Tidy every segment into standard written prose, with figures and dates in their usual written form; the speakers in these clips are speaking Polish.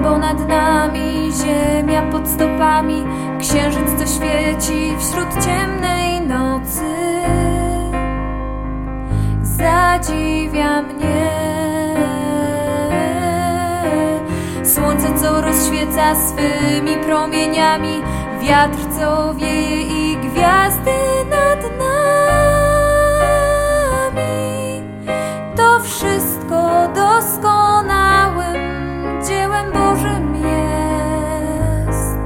Niebo nad nami, ziemia pod stopami, księżyc co świeci wśród ciemnej nocy. Zadziwia mnie słońce, co rozświeca swymi promieniami, wiatr, co wieje i gwiazdy nad nami. To wszystko doskonałym dziełem Bożym jest.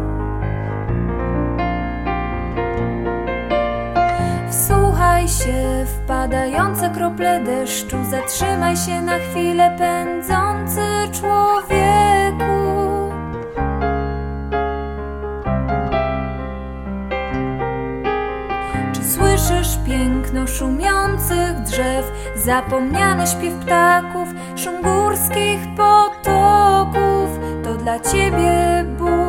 Wsłuchaj się w padające krople deszczu, zatrzymaj się na chwilę, pędzący człowieku. Czy słyszysz piękno szumiących drzew, zapomniany śpiew ptaków, szum górskich potoków? To dla ciebie Bóg.